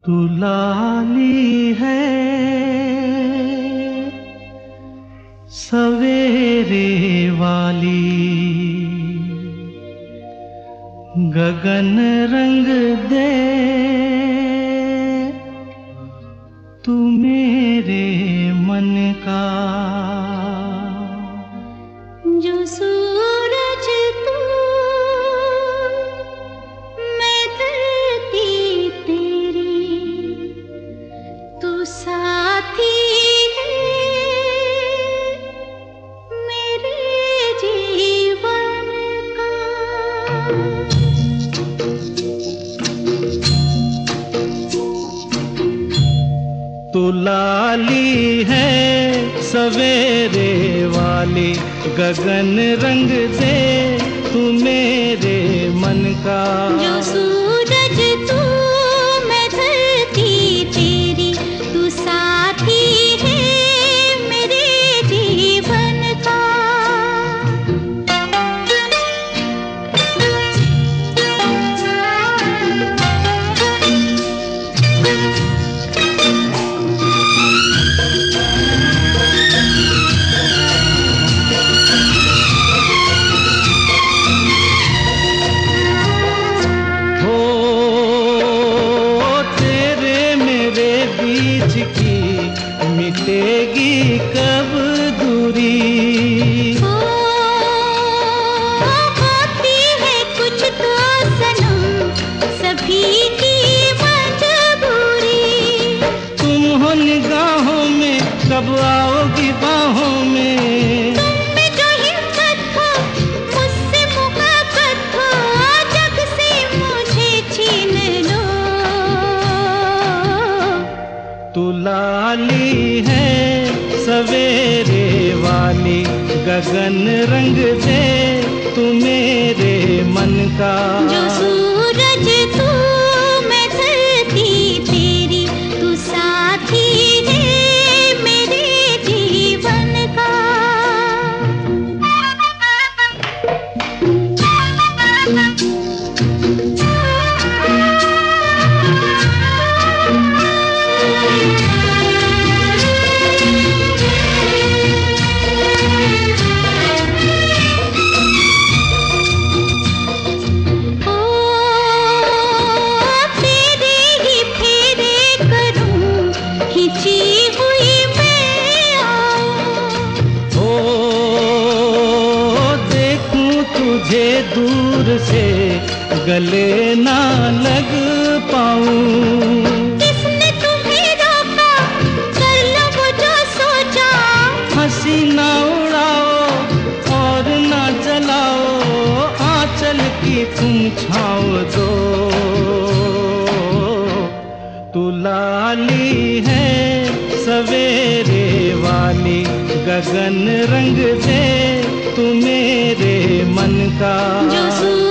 तू लाली है सवेरे वाली, गगन रंग दे तू मेरे मन का। जो सूरज तू मैं धरती तेरी, तू साथी है मेरे जीवन का। तू लाली है सवेरे वाली, गगन रंग दे तू मेरे मन का। जो सूरज तू मैं धरती तेरी, तू साथी है मेरे जीवन का। बीच की मिटेगी कब दूरी, होती है कुछ तो सनम सभी की मजबूरी। तुम हो निगाहों में कब आओगी बाहों में, तुम में जो हिम्मत हो मुझसे मुहब्बत हो, जग से मुझे छीन लो। तू लाली है सवेरे वाली, गगन रंग दे तू मेरे मन का। जो सूरज तू मैं धरती तेरी, तू साथी है मेरे जीवन का। तुझे दूर से गले ना लग पाऊं, किसने तुम्हें रोका, कर लो वो जो सोचा। हंसी ना उड़ाओ और ना जलाओ, आंचल की तुम छाओ दो। तू लाली है सवेरे वाली, गगन रंग दे तू मेरे मन का। जो